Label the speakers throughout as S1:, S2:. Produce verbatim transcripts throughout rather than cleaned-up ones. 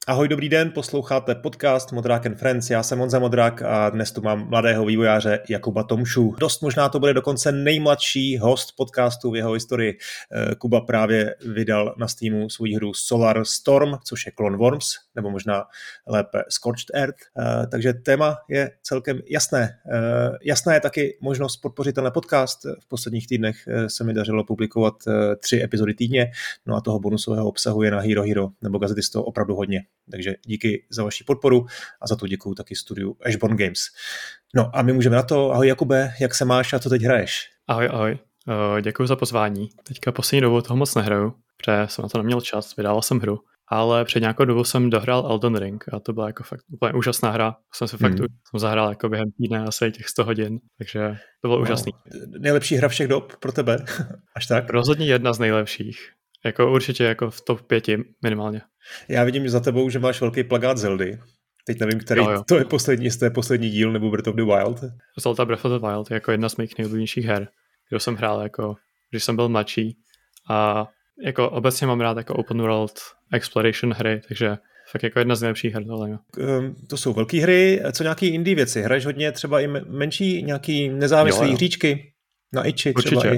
S1: Ahoj, dobrý den, posloucháte podcast Modrák and Friends, já jsem Honza Modrák a dnes tu mám mladého vývojáře Jakuba Tomšu. Dost možná to bude dokonce nejmladší host podcastu v jeho historii. Kuba právě vydal na Steamu svou hru Solar Storm, což je Clone Worms, nebo možná lépe Scorched Earth, takže téma je celkem jasné. Jasná je taky možnost podpořit tenhle podcast. V posledních týdnech se mi dařilo publikovat tři epizody týdně, no a toho bonusového obsahu je na Hero Hero nebo Gazety z toho opravdu hodně. Takže díky za vaši podporu a za to děkuju taky studiu Ashborn Games. No a my můžeme na to. Ahoj Jakube, jak se máš a co teď hraješ?
S2: Ahoj, ahoj. Uh, děkuju za pozvání. Teďka poslední dobu toho moc nehraju, protože jsem na to neměl čas, vydával jsem hru, ale před nějakou dobu jsem dohrál Elden Ring a to byla jako fakt úplně úžasná hra. Jsem se fakt hmm. jsem zahrál jako během týdne asi těch sto hodin, takže to bylo no, úžasný.
S1: Nejlepší hra všech dob pro tebe? Až tak?
S2: Rozhodně jedna z nejlepších. Jako určitě jako v top pěti minimálně.
S1: Já vidím za tebou, že máš velký plakát Zeldy. Teď nevím, který jo, jo. to je poslední, jestli to je poslední díl nebo Breath of the Wild.
S2: Zelda Breath of the Wild je jako jedna z mých nejoblíbenějších her, kterou jsem hrál jako, když jsem byl mladší. A jako obecně mám rád jako open world exploration hry, takže fakt jako jedna z nejlepších her. Tohle,
S1: um, to jsou velké hry. Co nějaký indie věci? Hraješ hodně třeba i menší, nějaký nezávislý hříčky? Na Ichi třeba
S2: určitě.
S1: i?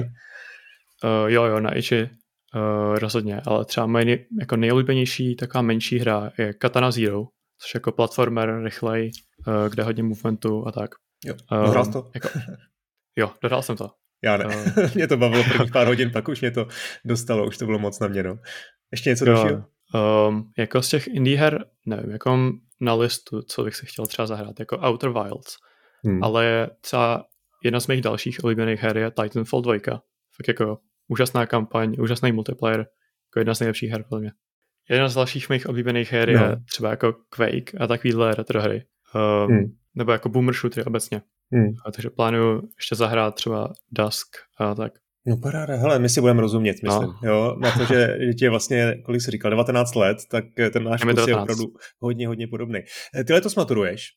S2: Uh, jo, jo, na Ichi. Uh, rozhodně, ale třeba moje nej, jako nejoblíbenější taková menší hra je Katana Zero, což jako platformer, rychlej, uh, kde hodně movementu a tak.
S1: Jo, dohrál um, to?
S2: Jako, jo, dohrál jsem to.
S1: Já ne, uh, mě to bavilo prvních pár hodin, pak už mě to dostalo, už to bylo moc na mě, no. Ještě něco dalšího?
S2: Um, jako z těch indie her, nevím, jako na listu, co bych si chtěl třeba zahrát, jako Outer Wilds, hmm. ale třeba jedna z mých dalších oblíbených her je Titanfall dva, fakt jako úžasná kampaň, úžasný multiplayer, jako jedna z nejlepších her podle mě. Jedna z dalších mých oblíbených her no. je třeba jako Quake a takovýhle retro hry. Um, hmm. Nebo jako boomer shootery obecně. Hmm. A takže plánuju ještě zahrát třeba Dusk a tak.
S1: No paráda, hele, my si budeme rozumět, myslím. No. Jo, na to, že ti je vlastně, kolik jsi říkal, devatenáct let, tak ten náš kus je opravdu hodně, hodně podobný. Ty letos maturuješ.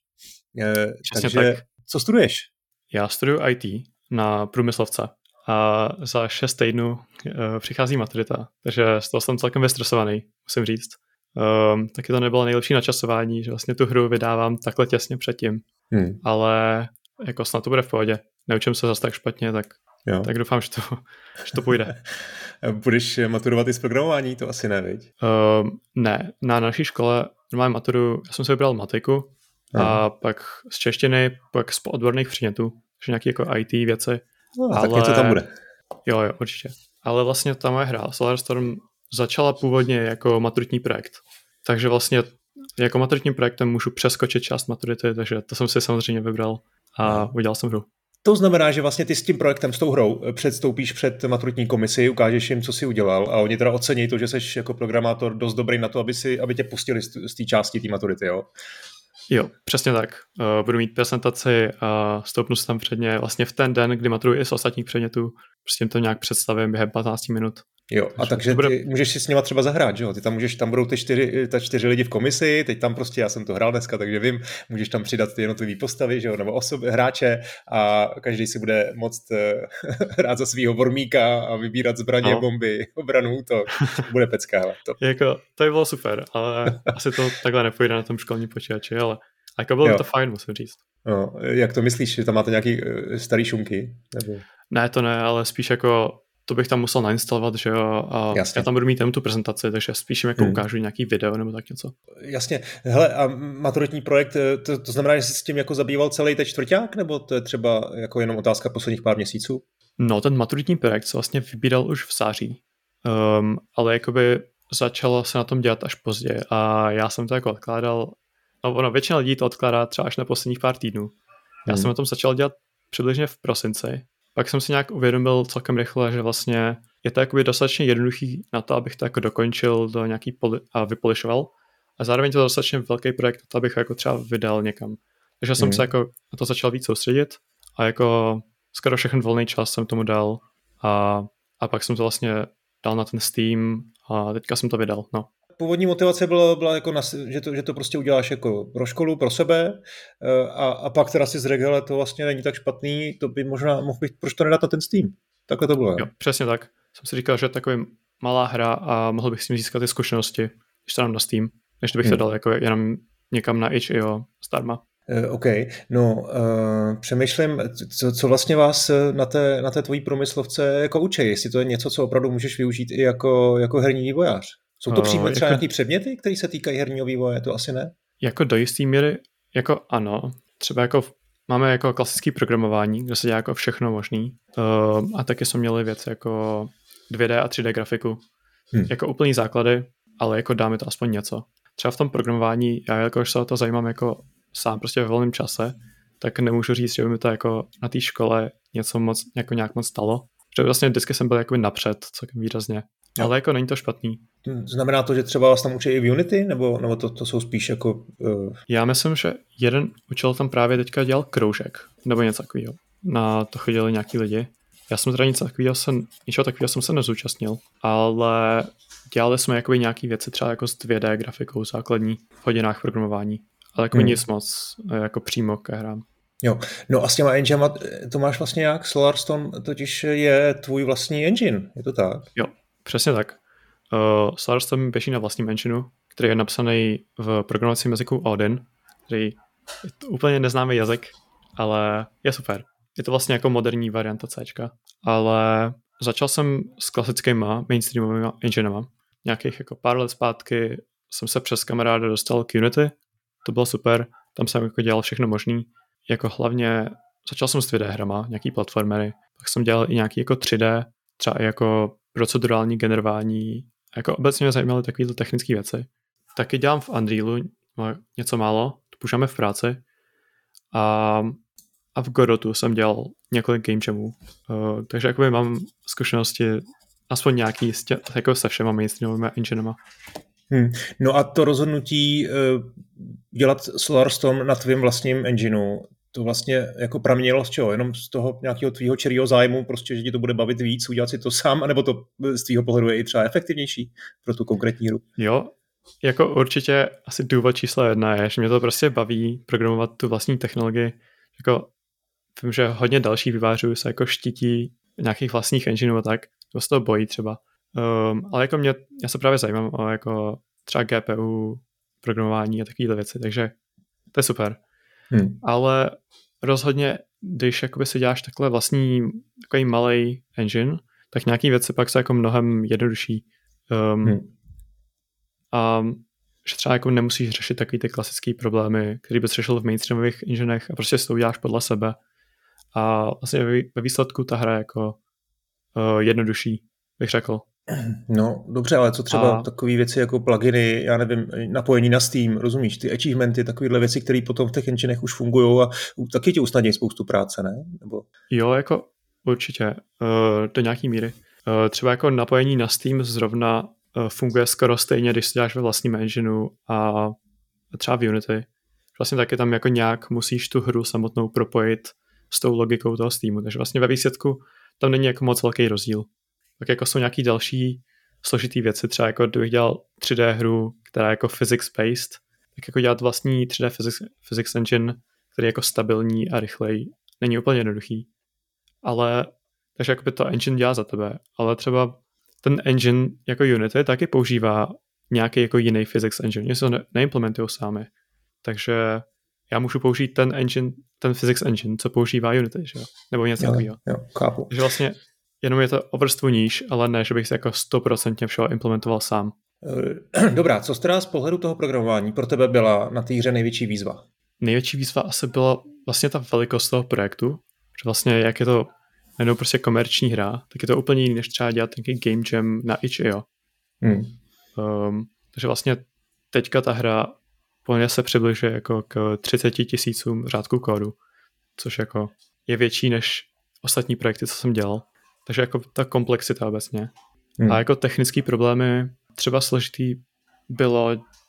S2: Přesně
S1: takže
S2: tak.
S1: Co studuješ?
S2: Já studuju í té na průmyslovce. A za šest týdnů uh, přichází maturita, takže z toho jsem celkem vystresovaný, musím říct. Um, taky to nebylo nejlepší načasování, že vlastně tu hru vydávám takhle těsně předtím, hmm. ale jako snad to bude v pohodě. Neučím se zase tak špatně, tak, tak doufám, že to, že to půjde.
S1: Budeš maturovat i z programování? To asi ne, viď?
S2: Um, ne, na naší škole normálně maturu, já jsem si vybral matiku a hmm. pak z češtiny, pak z odborných předmětů, že nějaké jako í té věci.
S1: No, ale... Tak něco tam bude.
S2: Jo, jo, určitě. Ale vlastně ta moje hra Solar Storm začala původně jako maturitní projekt. Takže vlastně jako maturitním projektem můžu přeskočit část maturity, takže to jsem si samozřejmě vybral a udělal jsem hru.
S1: To znamená, že vlastně ty s tím projektem, s tou hrou předstoupíš před maturitní komisi, ukážeš jim, co jsi udělal a oni teda ocení to, že jsi jako programátor dost dobrý na to, aby, si, aby tě pustili z té části té maturity, jo?
S2: Jo, přesně tak. Uh, budu mít prezentaci a stoupnu se tam předně vlastně v ten den, kdy maturuji i z ostatních předmětů. Prostě to nějak představím během patnáct minut. Jo,
S1: a takže bude... ty můžeš si s nima třeba zahrát, že jo? Ty tam můžeš, tam budou ty čtyři, ta čtyři lidi v komisi, teď tam prostě, já jsem to hrál dneska, takže vím, můžeš tam přidat ty jednotlivé postavy, že jo, nebo osoby, hráče a každý si bude moct hrát za svýho vormíka a vybírat zbraně, no. bomby, obranu, to bude pecka, hele. To.
S2: Jako, to by bylo super, ale asi to takhle nepůjde na tom školním počítači, ale jako bylo to fajn, musím říct.
S1: No, jak to myslíš, že tam máte nějaký uh, starý šunky? Nebo...
S2: Ne, to ne, ale spíš jako to bych tam musel nainstalovat, že jo, a Jasně. já tam budu mít jenom tu prezentaci, takže spíš jako hmm. ukážu nějaký video nebo tak něco.
S1: Jasně. Hele, a maturitní projekt, to, to znamená, že jsi s tím jako zabýval celý teď čtvrťák, nebo to je třeba jako jenom otázka posledních pár měsíců?
S2: No, ten maturitní projekt se vlastně vybíral už v září, um, ale jakoby začalo se na tom dělat až později a já jsem to jako odkládal, no ono, většina lidí to odkládá třeba až na posledních pár týdnů. Já hmm. jsem na tom začal dělat přibližně v prosinci. Pak jsem si nějak uvědomil celkem rychle, že vlastně je to jakoby dostatečně jednoduchý na to, abych to jako dokončil do nějaký poli- a vypolišoval. A zároveň to je dostatečně velký projekt, to abych jako třeba vydal někam. Takže jsem mm. se jako na to začal víc soustředit a jako skoro všechny volný čas jsem tomu dal a, a pak jsem to vlastně dal na ten Steam a teďka jsem to vydal, no.
S1: Původní motivace byla, byla jako na, že, to, že to prostě uděláš jako pro školu, pro sebe a, a pak teda si zřekl, hele, to vlastně není tak špatný, to by možná mohl být, proč to nedat na ten Steam? Takhle to bylo.
S2: Jo, přesně tak. Jsem si říkal, že je takový malá hra a mohl bych s tím získat ty zkušenosti, když to dám na Steam. než bych to dal jako jenom někam na H I O zdarma.
S1: Uh, OK, no uh, přemýšlím, co, co vlastně vás na té, na té tvojí průmyslovce jako učí, jestli to je něco, co opravdu můžeš využít i jako, jako herní vývojář. Jsou to přímo uh, třeba jako, nějaký předměty, které se týkají herního vývoje, to asi ne?
S2: Jako do jistý míry, jako ano, třeba jako máme jako klasické programování, kde se dělá jako všechno možný uh, a taky jsme měli věci jako dvě dé a tři dé grafiku, hmm. jako úplný základy, ale jako dáme to aspoň něco. Třeba v tom programování, já jakož se o to zajímám jako sám prostě ve volném čase, tak nemůžu říct, že by mi to jako na té škole něco moc, jako nějak moc stalo. Protože vlastně vždycky jsem byl jako napřed, celkem výrazně. Jo. Ale jako není to špatný.
S1: Znamená to, že třeba vás tam učí i v Unity, nebo, nebo to, to jsou spíš jako... Uh...
S2: Já myslím, že jeden učitel tam právě teďka dělal kroužek, nebo něco takového. Na to chodili nějaký lidi. Já jsem teda nic takového, jsem, ničeho takového jsem se nezúčastnil, ale dělali jsme jakoby nějaký věci třeba jako s dvě dé grafikou základní v hodinách programování. Ale jako hmm. nic moc jako přímo ke hrám.
S1: Jo, no a s těma enginema to máš vlastně jak? Solarstone totiž je tvůj vlastní engine, je to tak?
S2: Jo, přesně tak. Uh, Solarstone běží na vlastním engineu, který je napsaný v programovacím jazyku Odin, který je to úplně neznámý jazyk, ale je super. Je to vlastně jako moderní varianta Cčka, ale začal jsem s klasickýma mainstreamovými enginema. Nějakých jako pár let zpátky jsem se přes kamaráda dostal k Unity, to bylo super, tam jsem jako dělal všechno možný, jako hlavně začal jsem s dvě dé hrama, nějaký platformery, pak jsem dělal i nějaký jako tři dé, třeba i jako procedurální generování, jako obecně mě zajímaly takovéto technické věci. Taky dělám v Unrealu něco málo, to používáme v práci a, a v Godotu jsem dělal několik game jamů, uh, takže jakoby mám zkušenosti aspoň nějaký tě, jako se všema mainstreamovými enginema.
S1: Hmm. No a to rozhodnutí uh, dělat Solarstone na tvým vlastním engineu, to vlastně jako praměnilo z čeho? Jenom z toho nějakého tvýho čirýho zájmu, prostě, že ti to bude bavit víc, udělat si to sám, anebo to z tvýho pohledu je i třeba efektivnější pro tu konkrétní hru?
S2: Jo, jako určitě asi důvod číslo jedna je, že mě to prostě baví programovat tu vlastní technologii. Jako vím, že hodně dalších vývojářů se jako štítí nějakých vlastních engineů a tak, to se toho bojí třeba. Um, ale jako mě, já se právě zajímám o jako třeba G P U, programování a takovéhle věci, takže to je super. Hmm. Ale rozhodně, když jakoby si děláš takhle vlastní takový malej engine, tak nějaký věci pak jsou jako mnohem jednodušší. Um, hmm. A že třeba jako nemusíš řešit takový ty klasické problémy, který bys řešil v mainstreamových enginech a prostě si to uděláš podle sebe. A vlastně ve výsledku ta hra je jako uh, jednodušší, bych řekl.
S1: No, dobře, ale co třeba a... takové věci jako pluginy, já nevím, napojení na Steam, rozumíš, ty achievementy, takovéhle věci, které potom v těch enginech už fungují a taky ti usnadní spoustu práce, ne? Nebo...
S2: Jo, jako určitě, uh, do nějaký míry. Uh, třeba jako napojení na Steam zrovna uh, funguje skoro stejně, když si děláš ve vlastním engineu a třeba v Unity. Vlastně taky tam jako nějak musíš tu hru samotnou propojit s tou logikou toho Steamu, takže vlastně ve výsledku tam není jako moc velký rozdíl. Tak jako jsou nějaký další složitý věci, třeba jako kdybych dělal tři dé hru, která je jako physics-based, tak jako dělat vlastní tři dé physics, physics engine, který je jako stabilní a rychlej, není úplně jednoduchý. Ale, takže jako by to engine dělá za tebe, ale třeba ten engine jako Unity taky používá nějaký jako jiný physics engine, oni se to ne- neimplementují sami. Takže já můžu použít ten engine, ten physics engine, co používá Unity, že jo? Nebo něco takového.
S1: Jo, chápu.
S2: Takže vlastně jenom je to o vrstvu níž, ale ne, že bych si jako stoprocentně všeho implementoval sám.
S1: Dobrá, co teda z pohledu toho programování pro tebe byla na té hře největší výzva?
S2: Největší výzva asi byla vlastně ta velikost toho projektu, že vlastně jak je to jenom prostě komerční hra, tak je to úplně jiný, než třeba dělat nějaký game jam na itch tečka io. Hmm. Um, takže vlastně teďka ta hra plně se přibližuje jako k třicet tisícům řádků kódu, což jako je větší než ostatní projekty, co jsem dělal. Takže jako ta komplexita obecně. Hmm. A jako technické problémy třeba složitý bylo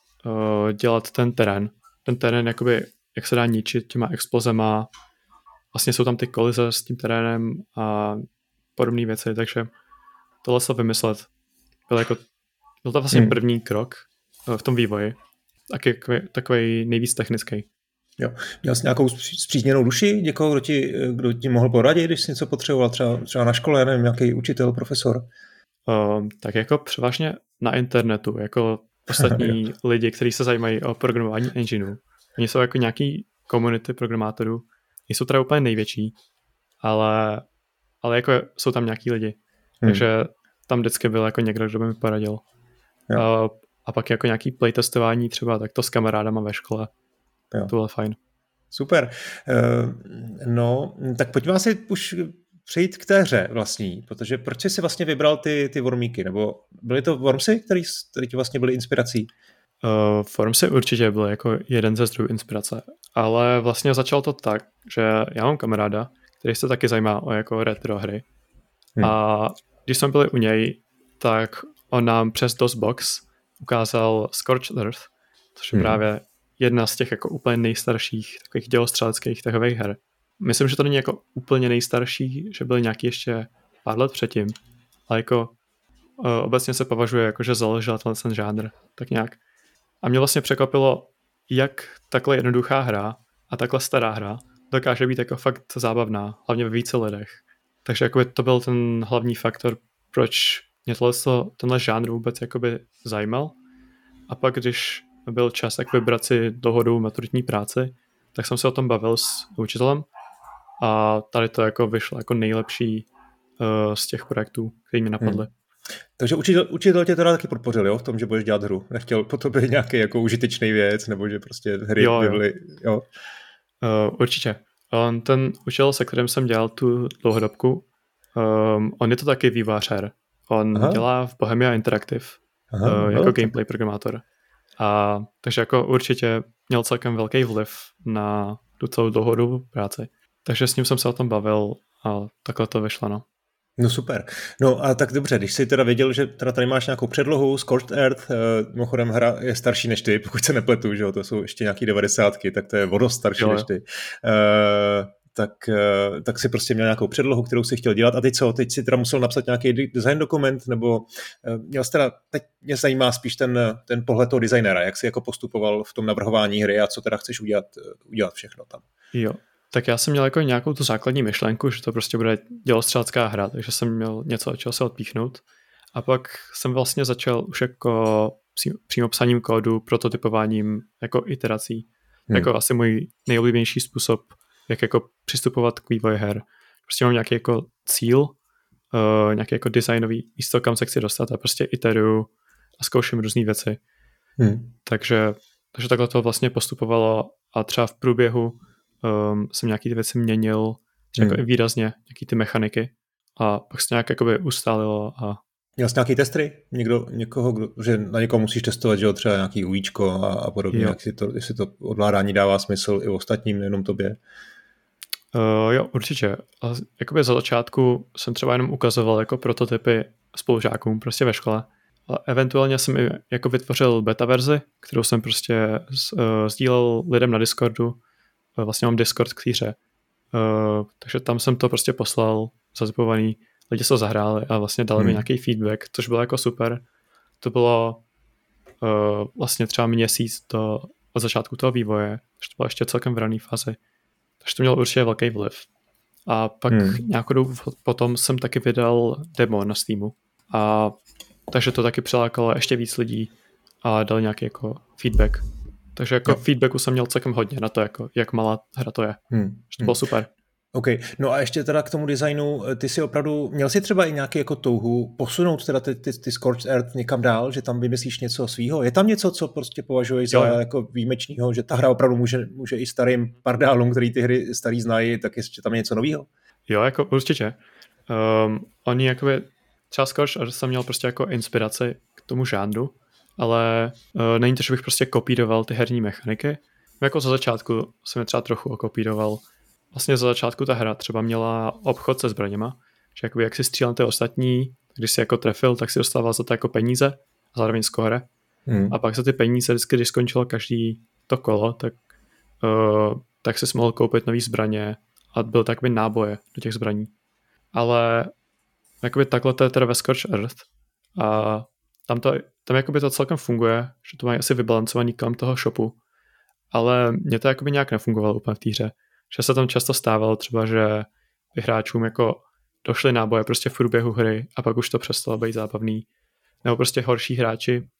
S2: uh, dělat ten terén. Ten terén, jakoby, jak se dá ničit těma explozema. Vlastně jsou tam ty kolize s tím terénem a podobné věci, takže tohle se vymyslet byl, jako, byl to vlastně hmm. první krok uh, v tom vývoji. Tak je takový nejvíc technický.
S1: Jo. Měl jsi nějakou spřízněnou duši? Někoho, kdo ti, kdo ti mohl poradit, když jsi něco potřeboval, třeba, třeba na škole, nevím, nějaký učitel, profesor?
S2: Uh, tak jako převážně na internetu. Jako ostatní lidi, kteří se zajímají o programování engineu. Oni jsou jako nějaký komunity programátorů, nejsou teda úplně největší, ale, ale jako jsou tam nějaký lidi. Hmm. Takže tam vždycky byl jako někdo, kdo by mi poradil. A, a pak jako nějaký playtestování třeba, tak to s kamarádama ve škole. Jo. To bylo fajn.
S1: Super. Uh, no, tak pojďme asi už přejít k té hře vlastní, protože proč jsi si vlastně vybral ty, ty Wormíky, nebo byly to Wormsy, který, který ti vlastně byly inspirací?
S2: Uh, Wormsy určitě byl jako jeden ze zdrojů inspirace, ale vlastně začalo to tak, že já mám kamaráda, který se taky zajímá o jako retro hry hmm. a když jsme byli u něj, tak on nám přes DOSBox ukázal Scorched Earth, což je hmm. právě jedna z těch jako úplně nejstarších takových dělostřeleckých tahových her. Myslím, že to není jako úplně nejstarší, že byly nějaký ještě pár let předtím, ale jako uh, obecně se považuje jako, že založil ten žánr, tak nějak. A mě vlastně překvapilo, jak takhle jednoduchá hra a takhle stará hra dokáže být jako fakt zábavná, hlavně ve více lidech. Takže jako to byl ten hlavní faktor, proč mě tohle, tenhle žánr vůbec jakoby zajímal. A pak, když byl čas jak vybrat si dohodu maturitní práci, tak jsem se o tom bavil s učitelem a tady to jako vyšlo jako nejlepší uh, z těch projektů, který mi napadly. Hmm.
S1: Takže učitel, učitel tě teda taky podpořil, jo, v tom, že budeš dělat hru. Nechtěl po tobě nějaký jako užitečný věc, nebo že prostě hry
S2: jo,
S1: by byly, jo.
S2: Uh, určitě. On, ten učitel, se kterým jsem dělal tu dlouhodobku, um, on je to taky vývojář her. On Aha. dělá v Bohemia Interactive Aha, uh, jako no, gameplay programátor. A takže jako určitě měl celkem velký vliv na tu celou dlouhodobou práci. Takže s ním jsem se o tom bavil a takhle to vyšlo, no.
S1: No super. No a tak dobře, když jsi teda věděl, že teda tady máš nějakou předlohu, Scorched Earth, eh, mimochodem hra je starší než ty, pokud se nepletu, že jo, to jsou ještě nějaký devadesátky, tak to je o dost starší jo, než ty. Eh, tak, eh, tak si prostě měl nějakou předlohu, kterou si chtěl dělat a teď co, teď si teda musel napsat nějaký design dokument, nebo eh, měl jsi teda, teď mě zajímá spíš ten, ten pohled toho designera, jak jsi jako postupoval v tom navrhování hry a co teda chceš udělat, udělat všechno tam.
S2: Jo. Tak já jsem měl jako nějakou tu základní myšlenku, že to prostě bude dělostřelecká hra, takže jsem měl něco, od čeho se odpíchnout. A pak jsem vlastně začal už jako přímo psaním kódu, prototypováním jako iterací. Hmm. Jako asi můj nejoblíbenější způsob, jak jako přistupovat k vývoji her. Prostě mám nějaký jako cíl, uh, nějaký jako designový místo, kam se chci dostat a prostě iteruju a zkouším různý věci. Hmm. Takže, takže takhle to vlastně postupovalo a třeba v průběhu Um, jsem nějaký ty věci měnil, třeba hmm. jako i výrazně, nějaký ty mechaniky a pak se nějak jakoby ustálilo a...
S1: Měl jsi nějaký testry? Někdo, někoho, kdo, že na někoho musíš testovat, že jo, třeba nějaký UIčko a, a podobně, jak si to, jestli to odvládání dává smysl i ostatním, nejenom tobě?
S2: Uh, jo, určitě. A jakoby za začátku jsem třeba jenom ukazoval jako prototypy spolužákům prostě ve škole. A eventuálně jsem i jako vytvořil beta verzi, kterou jsem prostě z, uh, sdílel lidem na Discordu. Vlastně mám Discord k té hře. Uh, takže tam jsem to prostě poslal zazipovaný, lidi se zahráli a vlastně dali hmm. mi nějaký feedback, což bylo jako super. To bylo uh, vlastně třeba měsíc do, od začátku toho vývoje, takže to bylo ještě celkem v rané fázi. Takže to mělo určitě velký vliv. A pak hmm. nějakou dobu potom jsem taky vydal demo na Steamu. A takže to taky přilákalo ještě víc lidí a dali nějaký jako feedback. Takže jako no. feedbacku jsem měl celkem hodně na to, jako, jak malá hra to je. Hmm. Že to bylo hmm. super.
S1: OK. No a ještě teda k tomu designu, ty si opravdu, měl jsi třeba i nějaký jako touhu posunout teda ty, ty, ty Scorched Earth někam dál, že tam vymyslíš něco svýho? Je tam něco, co prostě považuješ za jako výjimečného, že ta hra opravdu může, může i starým pardálům, který ty hry starý znají, tak ještě tam je něco novýho?
S2: Jo, jako určitě. Um, oni jakoby, třeba Scorched Earth jsem měl prostě jako inspiraci k tomu žánru, ale uh, není to, že bych prostě kopíroval ty herní mechaniky. Jako za začátku jsem je třeba trochu okopíroval. Vlastně za začátku ta hra třeba měla obchod se zbraněma, že jakoby jak si střílel ty ostatní, když si jako trefil, tak si dostával za to jako peníze a zároveň skóre. Hmm. A pak za ty peníze, vždycky, když skončilo každý to kolo, tak, uh, tak si mohl koupit nový zbraně a byl takový náboje do těch zbraní. Ale jakoby takhle to je teda ve Scorched Earth a tam to, tam jakoby to celkem funguje, že to mají asi vybalancovaný kolem toho shopu, ale mě to jakoby nějak nefungovalo úplně v té hře. Že se tam často stávalo třeba, že hráčům jako došly náboje prostě v průběhu hry a pak už to přestalo být zábavný. Nebo prostě horší hráči,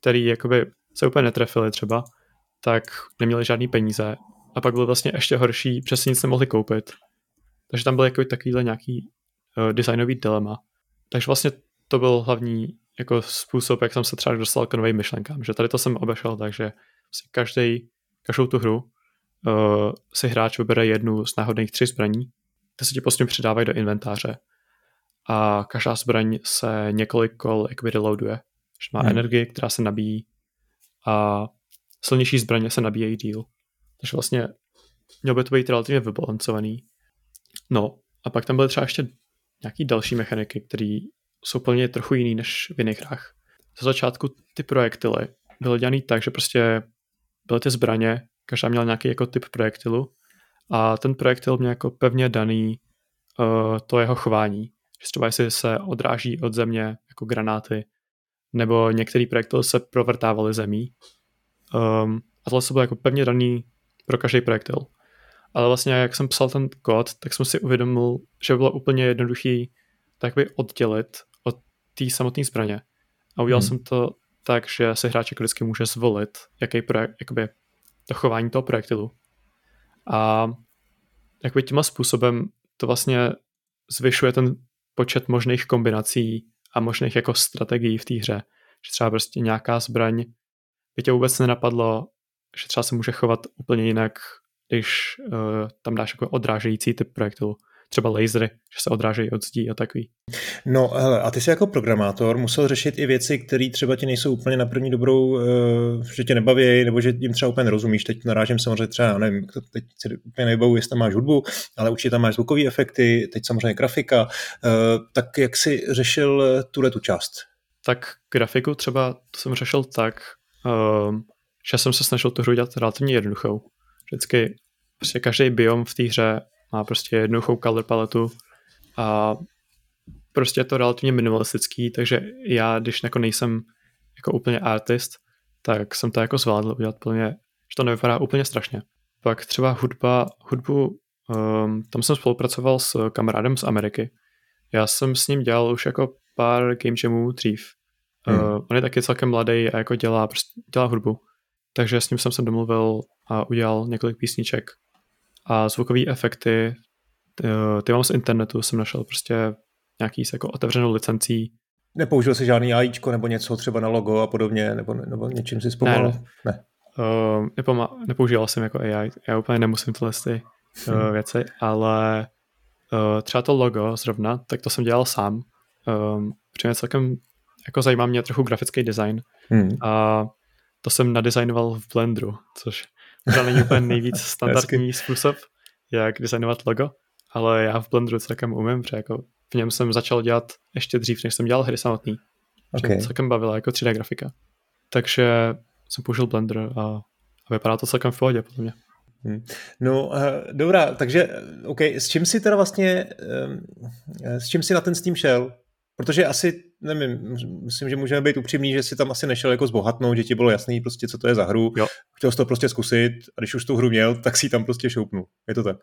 S2: který jakoby se úplně netrefili třeba, tak neměli žádný peníze a pak byl vlastně ještě horší, přesně nic nemohli koupit. Takže tam byl jako takovýhle nějaký uh, designový dilema. Takže vlastně to byl hlavní jako způsob, jak jsem se třeba dostal k novým myšlenkám. Že tady to jsem obešel, takže vlastně každý, každou tu hru uh, si hráč vybere jednu z náhodných tří zbraní, ty se ti postupně přidávají do inventáře. A každá zbraň se několik kol jakoby reloaduje. Že má hmm. energii, která se nabíjí a silnější zbraně se nabíjejí díl. Takže vlastně mělo by to být relativně vybalancovaný. No a pak tam byly třeba ještě nějaký další mechaniky, které jsou plně trochu jiný než v jiných hrách. Za začátku ty projektily byly dělaný tak, že prostě byly ty zbraně, každá měla nějaký jako typ projektilu a ten projektil měl jako pevně daný uh, to jeho chování. Že třeba jestli se odráží od země jako granáty, nebo některý projektil se provrtávaly zemí. Um, a tohle se bylo jako pevně daný pro každý projektil. Ale vlastně jak jsem psal ten kód, tak jsem si uvědomil, že by bylo úplně jednoduchý tak by oddělit od té samotné zbraně. A udělal hmm. jsem to tak, že si hráč jako vždycky může zvolit, jaký projekt, jakoby to chování toho projektilu. A jakoby tímhle způsobem to vlastně zvyšuje ten počet možných kombinací a možných jako strategií v té hře. Že třeba prostě nějaká zbraň by tě vůbec nenapadlo, že třeba se může chovat úplně jinak, když uh, tam dáš jako odrážející typ projektilu. Třeba lasery, že se odrážejí od zdí a takový.
S1: No hele, a ty jsi jako programátor musel řešit i věci, které třeba ti nejsou úplně na první dobrou, uh, že tě nebaví, nebo že jim třeba úplně nerozumíš. Teď narážím samozřejmě třeba, nevím, teď si úplně nevybavu, jestli tam máš hudbu, ale určitě tam máš zvukové efekty, teď samozřejmě grafika. Uh, tak jak jsi řešil tuhle tu část?
S2: Tak grafiku třeba to jsem řešil tak, uh, že jsem se snažil tu hru dělat relativně jednoduchou. Vždycky prostě každý biom v té hře má prostě jednoduchou color paletu a prostě je to relativně minimalistický, takže já, když jako nejsem jako úplně artist, tak jsem to jako zvládl udělat plně, že to nevypadá úplně strašně. Pak třeba hudba, hudbu, um, tam jsem spolupracoval s kamarádem z Ameriky. Já jsem s ním dělal už jako pár game jamů dřív. Hmm. Uh, on je taky celkem mladý a jako dělá, prostě dělá hudbu. Takže s ním jsem se domluvil a udělal několik písniček. A zvukové efekty, ty, ty mám z internetu, jsem našel prostě nějaký s jako otevřenou licencí.
S1: Nepoužil jsi žádný AIčko nebo něco třeba na logo a podobně, nebo, nebo něčím si vzpomohl?
S2: Ne, ne. ne. Uh, nepoma- nepoužíval jsem jako A I, já úplně nemusím tyhle ty, uh, hmm. věci, ale uh, třeba to logo zrovna, tak to jsem dělal sám. Um, protože celkem jako zajímá mě trochu grafický design. Hmm. A to jsem nadizajnoval v Blenderu, což možná není úplně nejvíc standardní způsob, jak designovat logo, ale já v Blenderu celkem umím, protože jako v něm jsem začal dělat ještě dřív, než jsem dělal hry samotný. Okay. Celkem bavila jako tři dé grafika. Takže jsem použil Blender a, a vypadá to celkem v pohodě, podle mě.
S1: Hmm. No, uh, dobrá, takže OK, s čím si teda vlastně, um, s čím si na ten Steam šel? Protože asi, nevím, myslím, že můžeme být upřímní, že si tam asi nešel jako zbohatnout, že ti bylo jasný prostě, co to je za hru. Jo. Chtěl jsi to prostě zkusit a když už tu hru měl, tak si ji tam prostě šoupnul. Je to tak?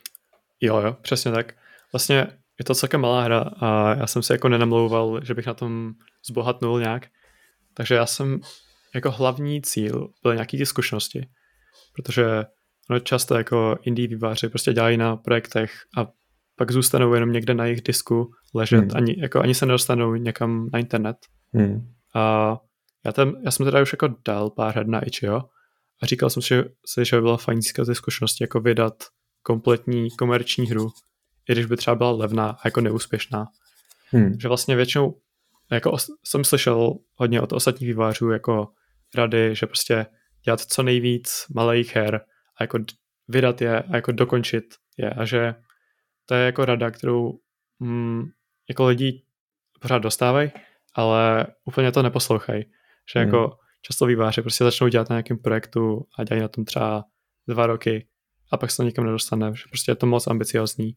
S2: Jo, jo, přesně tak. Vlastně je to celkem malá hra a já jsem si jako nenamlouval, že bych na tom zbohatnul nějak. Takže já jsem jako hlavní cíl byl nějaký ty zkušenosti. Protože no, často jako indie vývojáři prostě dělají na projektech a pak zůstanou jenom někde na jejich disku ležet, hmm. ani, jako, ani se nedostanou někam na internet. Hmm. A já, tam, já jsem teda už jako dal pár her na itch punkt io a říkal jsem si, že by bylo fajn získat ty zkušenosti, jako vydat kompletní komerční hru, i když by třeba byla levná a jako neúspěšná. Hmm. Že vlastně většinou jako os, jsem slyšel hodně od ostatních vývojářů jako rady, že prostě dělat co nejvíc malých her a jako vydat je a jako dokončit je a že to je jako rada, kterou mm, jako lidi pořád dostávají, ale úplně to neposlouchají. Že hmm. jako často vývojáři prostě začnou dělat na nějakém projektu a dělají na tom třeba dva roky a pak se to nikam nedostane, že prostě je to moc ambiciozní.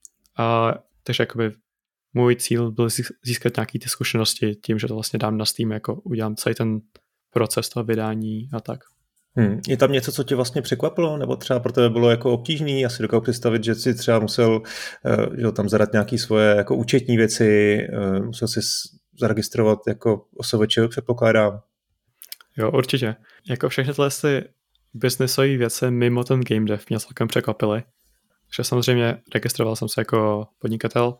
S2: A takže jakoby můj cíl byl získat nějaký ty zkušenosti tím, že to vlastně dám na Steam, jako udělám celý ten proces toho vydání a tak.
S1: Hmm. Je tam něco, co tě vlastně překvapilo? Nebo třeba pro tebe bylo jako obtížný? Já si dokážu představit, že si třeba musel uh, že tam zadat nějaké svoje jako účetní věci, uh, musel si zaregistrovat jako O S V Č, předpokládám.
S2: Jo, určitě. Jako všechny tyhle ty businessové věci mimo ten game dev mě celkem překvapily. Takže samozřejmě registroval jsem se jako podnikatel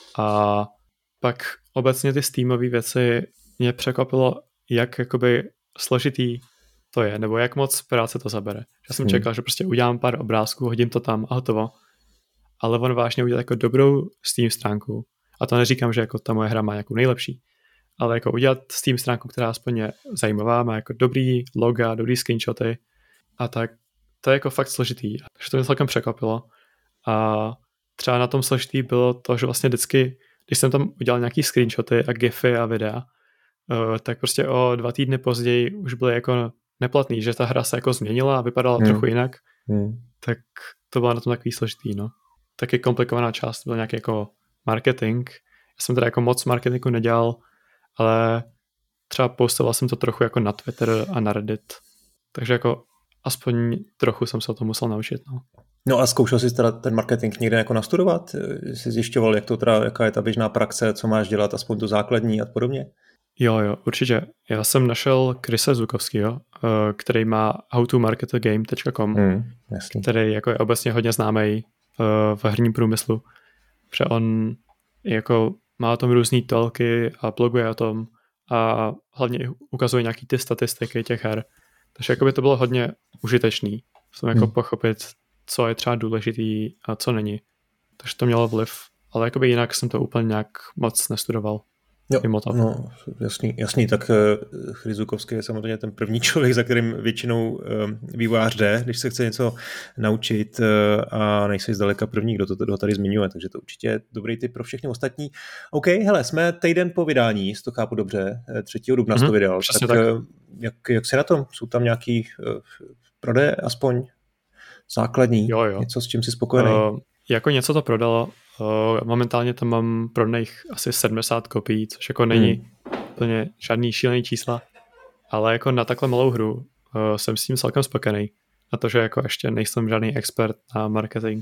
S2: a pak obecně ty Steamové věci mě překvapilo, jak jakoby složitý to je, nebo jak moc práce to zabere. Já jsem hmm. čekal, že prostě udělám pár obrázků, hodím to tam a hotovo. Ale on vážně udělal jako dobrou Steam stránku. A to neříkám, že jako ta moje hra má jako nejlepší, ale jako udělat Steam stránku, která aspoň je zajímavá, má jako dobrý loga, dobrý screenshoty a tak, to je jako fakt složitý. Takže to mě celkem překvapilo. A třeba na tom složitý bylo to, že vlastně vždycky, když jsem tam udělal nějaký screenshoty a gify a videa, tak prostě o dva týdny později už byly jako neplatný, že ta hra se jako změnila a vypadala hmm. trochu jinak, hmm. tak to bylo na tom takový složitý, no. Taky komplikovaná část byl nějaký jako marketing. Já jsem teda jako moc marketingu nedělal, ale třeba postoval jsem to trochu jako na Twitter a na Reddit. Takže jako aspoň trochu jsem se o tom musel naučit, no.
S1: No a zkoušel jsi teda ten marketing někde jako nastudovat? Jsi zjišťoval, jak to teda, jaká je ta běžná praxe, co máš dělat, aspoň to základní a podobně?
S2: Jo, jo, určitě. Já jsem našel Chrise Zukovskýho, který má how to market a game tečka com, hmm, který jako je obecně hodně známý v herním průmyslu. Protože on jako má o tom různý tolky a bloguje o tom a hlavně ukazuje nějaký ty statistiky těch her. Takže jakoby to bylo hodně užitečný v tom jako hmm. pochopit, co je třeba důležitý a co není. Takže to mělo vliv. Ale jakoby jinak jsem to úplně nějak moc nestudoval.
S1: Jo, no, jasný, jasný, tak uh, Chris Zukovský je samozřejmě ten první člověk, za kterým většinou uh, vývojář jde, když se chce něco naučit uh, a nejsi zdaleka první, kdo to, to tady zmiňuje, takže to určitě je dobrý tip pro všechny ostatní. OK, hele, jsme týden po vydání, to chápu dobře, třetího dubna mm-hmm, to vydal, tak, tak. Uh, jak, jak se na tom? Jsou tam nějaký uh, prodeje aspoň základní,
S2: jo, jo.
S1: něco, s čím jsi spokojený? Uh,
S2: jako něco to prodalo. Momentálně tam mám prodejných asi sedmdesát kopií, což jako není hmm. úplně žádný šílený čísla, ale jako na takhle malou hru uh, jsem s tím celkem spokojený. Na to, že jako ještě nejsem žádný expert na marketing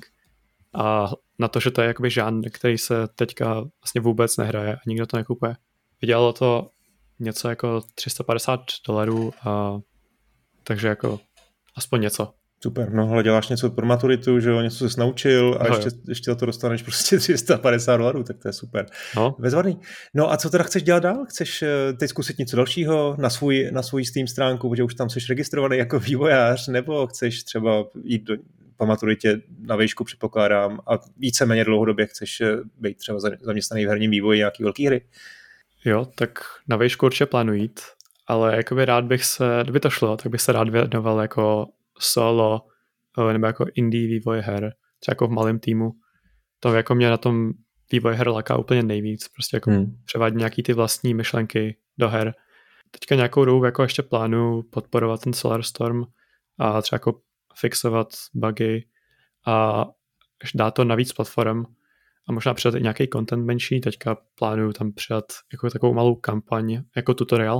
S2: a na to, že to je jakoby žánr, který se teďka vlastně vůbec nehraje a nikdo to nekupuje. Vydělalo to něco jako tři sta padesát dolarů a takže jako aspoň něco.
S1: Super, no ale děláš něco pro maturitu, že jo, něco jsi naučil a no, ještě, ještě za to dostaneš prostě tři sta padesát dolarů, tak to je super.
S2: No.
S1: Bezvadný. No a co teda chceš dělat dál? Chceš teď zkusit něco dalšího na svůj, na svůj Steam stránku, protože už tam jsi registrovaný jako vývojář, nebo chceš třeba jít do, po maturitě na výšku, předpokládám, a víceméně dlouhodobě chceš být třeba zaměstnaný v herním vývoji nějaký velký hry?
S2: Jo, tak na výšku určitě plánuji jít, ale jakoby rád bych se, kdyby to šlo, tak bych se rád věnoval jako solo nebo jako indie vývoj her, třeba jako v malém týmu. To jako mě na tom vývoj her laká úplně nejvíc, prostě jako hmm. převádí nějaký ty vlastní myšlenky do her. Teďka nějakou dobu jako ještě plánuju podporovat ten Solarstorm a třeba jako fixovat bugy a dát to na víc platform a možná přidat i nějaký content menší. Teďka plánuju tam přidat jako takovou malou kampaň jako tutoriál,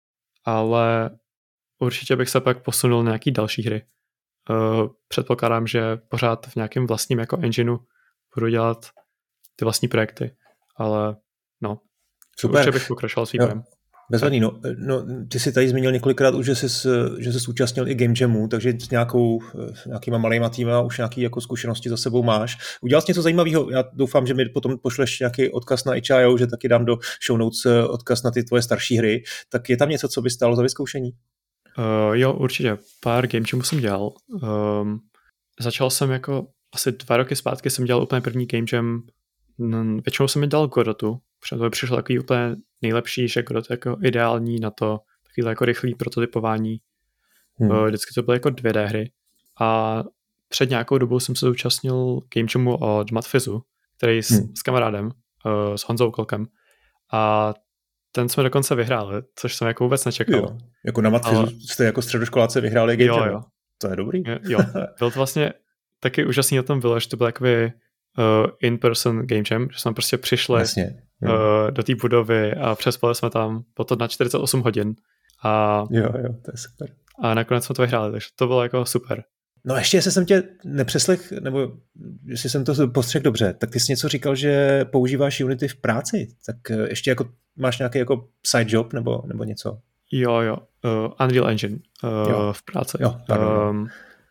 S2: ale určitě bych se pak posunul na nějaký další hry. Uh, předpokládám, že pořád v nějakém vlastním jako engineu budu dělat ty vlastní projekty, ale no, super. Určitě bych pokračoval s vývojem.
S1: Bezvadný, no, no, ty jsi tady zmínil několikrát už, že jsi, že jsi účastnil i Game Jamu, takže s nějakou, nějakýma malýma týma už nějaký jako zkušenosti za sebou máš. Udělal jsi něco zajímavého? Já doufám, že mi potom pošleš nějaký odkaz na itch tečka i o, že taky dám do show notes odkaz na ty tvoje starší hry. Tak je tam něco, co by stálo za vyzkoušení?
S2: Uh, jo, určitě. Pár Game Jamů jsem dělal. Um, začal jsem jako asi dva roky zpátky jsem dělal úplně první Game Jam. Většinou jsem mi dal Godotu, protože to by přišlo takový úplně nejlepší, že Godot je jako ideální na to, takovýhle jako rychlý prototypování. Hmm. Vždycky to byly jako dvě dé hry. A před nějakou dobou jsem se zúčastnil Game Jamu od Matfizu, který s, hmm. s kamarádem, s Honzou Kolkem. A ten jsme dokonce vyhráli, což jsem jako vůbec nečekal. Jo.
S1: Jako na Matfizu ale... jste jako středoškoláci vyhráli Game Jam. Jo, jo. To je dobrý.
S2: Jo, jo. Byl to vlastně taky úžasný na tom bylo, že to byl takový uh, in-person Game Jam, že jsme prostě přišli uh, do té budovy a přespali jsme tam potom na čtyřicet osm hodin. A,
S1: jo, jo, to je super.
S2: A nakonec jsme to vyhráli, takže to bylo jako super.
S1: No ještě, jestli jsem tě nepřeslech, nebo jestli jsem to postřehl dobře, tak ty jsi něco říkal, že používáš Unity v práci, tak ještě jako máš nějaký jako side job nebo, nebo něco?
S2: Jo, jo. Uh, Unreal Engine uh, v práci.
S1: Jo,
S2: um,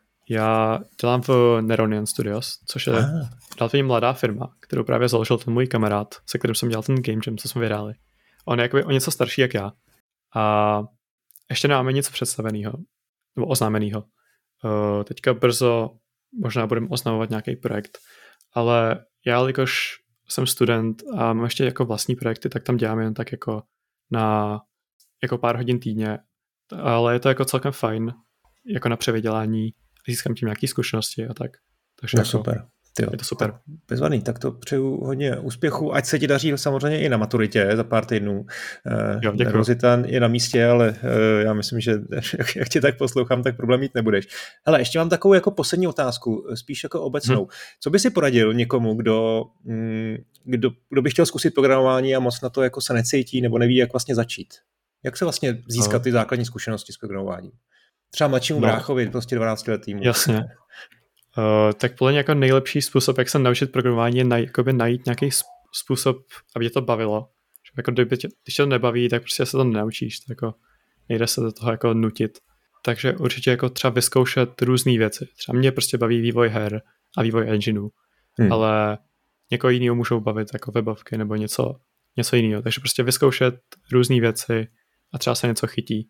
S2: já dělám v Neronian Studios, což je
S1: ah.
S2: relativně mladá firma, kterou právě založil ten můj kamarád, se kterým jsem dělal ten game jam, co jsme vyhráli. On je jakoby o něco starší jak já. A ještě nemáme nic představeného, nebo oznámeného. Uh, teďka brzo možná budeme oznamovat nějaký projekt, ale já, jelikož jsem student a mám ještě jako vlastní projekty, tak tam dělám jen tak jako na jako pár hodin týdně, ale je to jako celkem fajn, jako na převydělání, získám tím nějaké zkušenosti a tak. Takže
S1: no
S2: jako,
S1: super. Tyjo,
S2: je to super.
S1: Bezvadný, tak to přeju hodně úspěchu, ať se ti daří samozřejmě i na maturitě za pár týdnů.
S2: Jo,
S1: Nervozita je na místě, ale já myslím, že jak tě tak poslouchám, tak problém mít nebudeš. Hele, ještě mám takovou jako poslední otázku, spíš jako obecnou. Hmm. Co by si poradil někomu, kdo, kdo, kdo by chtěl zkusit programování a moc na to jako se necítí nebo neví, jak vlastně začít? Jak se vlastně získat ty základní zkušenosti s programováním? Třeba mladšímu no. bráchovi, prostě dvanáctiletýmu.
S2: Jasně. Uh, tak podle mě jako nejlepší způsob, jak se naučit programování, je naj, najít nějaký způsob, aby tě to bavilo. Že jako kdyby tě, když tě to nebaví, tak prostě se to nenaučíš. Tak jako nejde se do toho jako nutit. Takže určitě jako třeba vyzkoušet různé věci. Třeba mě prostě baví vývoj her a vývoj engineů, hmm. ale někoho jiného můžou bavit jako webovky nebo něco, něco jiného. Takže prostě vyzkoušet různé věci a třeba se něco chytí.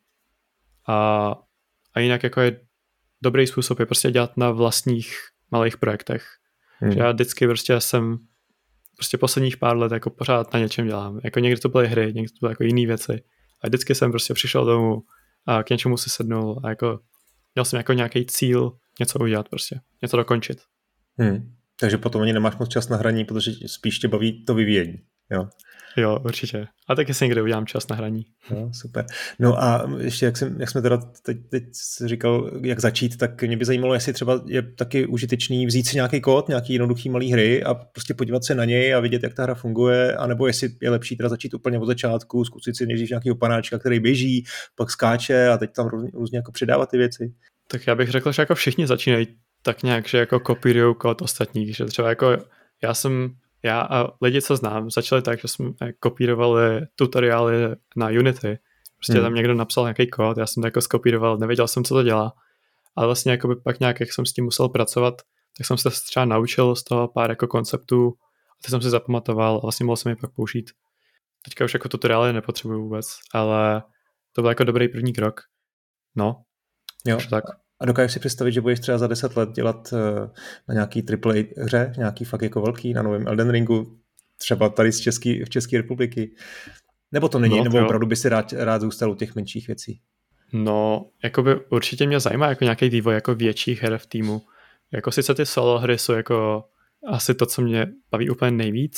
S2: A, a jinak jako je dobrý způsob je prostě dělat na vlastních malých projektech. Hmm. Že já vždycky prostě jsem prostě posledních pár let jako pořád na něčem dělám. Jako někdy to byly hry, někdy to byly jako jiné věci. A vždycky jsem prostě přišel domů a k něčemu si sednul a jako měl jsem jako nějaký cíl něco udělat prostě, něco dokončit.
S1: Hmm. Takže potom ani nemáš moc čas na hraní, protože spíš tě baví to vyvíjení. Jo.
S2: Jo, určitě. A taky si někde udělám čas na hraní.
S1: No, super. No a ještě, jak, jsem, jak jsme teda teď, teď říkal, jak začít, tak mě by zajímalo, jestli třeba je taky užitečný vzít si nějaký kód, nějaký jednoduchý malý hry a prostě podívat se na něj a vidět, jak ta hra funguje, anebo jestli je lepší teda začít úplně od začátku, zkusit si nejdřív nějakýho panáčka, který běží, pak skáče a teď tam různě, různě jako přidávat ty věci.
S2: Tak já bych řekl, že jako všichni začínají tak nějak, že jako kopírujou kód ostatních, že třeba jako já jsem Já a lidi, co znám, začali tak, že jsme kopírovali tutoriály na Unity. Prostě hmm. tam někdo napsal nějaký kód, já jsem to jako skopíroval, nevěděl jsem, co to dělá. Ale vlastně jakoby pak nějak, jak jsem s tím musel pracovat, tak jsem se třeba naučil z toho pár jako konceptů a ty jsem si zapamatoval a vlastně mohl jsem je pak použít. Teďka už jako tutoriály nepotřebuju vůbec, ale to byl jako dobrý první krok. No,
S1: jo. Tak. A dokážeš si představit, že budeš třeba za deset let dělat na nějaký triple A hře, nějaký fakt jako velký, na novém Elden Ringu, třeba tady z České, v České republiky? Nebo to není, no, nebo jo. opravdu by si rád, rád zůstal u těch menších věcí?
S2: No, jakoby určitě mě zajímá jako nějaký vývoj jako větších her v týmu. Jako sice ty solo hry jsou jako asi to, co mě baví úplně nejvíc,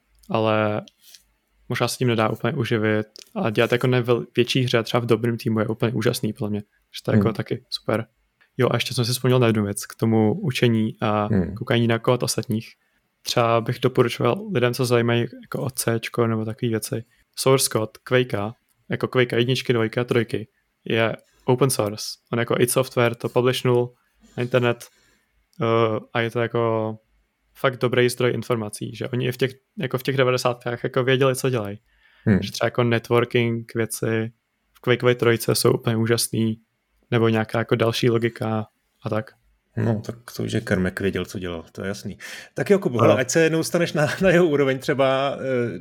S2: ale možná se tím nedá úplně uživit a dělat jako ne větší hře třeba v dobrém týmu je úplně úžasný podle mě. Že to je hmm. jako taky super. Jo, a ještě jsem si vzpomněl na jednu věc k tomu učení a hmm. koukání na kód ostatních. Třeba bych doporučoval lidem, co zajímají jako o C nebo takové věci. Source code Quakea, jako Quakea jedničky, dvojky, trojky, je open source. On jako id Software to publishnul na internet uh, a je to jako fakt dobrý zdroj informací, že oni i v těch, jako v těch devadesátkách jako věděli, co dělají. Hmm. Že třeba jako networking věci v Quakeové trojce jsou úplně úžasný, nebo nějaká jako další logika a tak.
S1: No, tak to už je Kermek věděl, co dělal, to je jasný. Tak jo, Kubo, hele, ať se jednou staneš na, na jeho úroveň třeba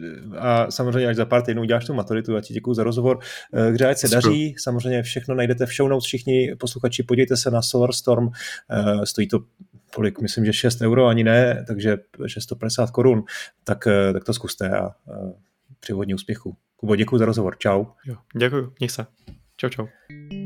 S1: a samozřejmě až za pár týdnů uděláš tu maturitu a ti děkuju za rozhovor. Kde ať se daří, samozřejmě všechno najdete v show notes, všichni posluchači, podívejte se na Solarstorm, stojí to kolik, myslím, že šest euro, ani ne, takže šest set padesát korun, tak, tak to zkuste a, a přeji hodně úspěchu. Kubo, děkuju za rozhovor, čau.
S2: Jo, děkuju, měj se. Čau, čau.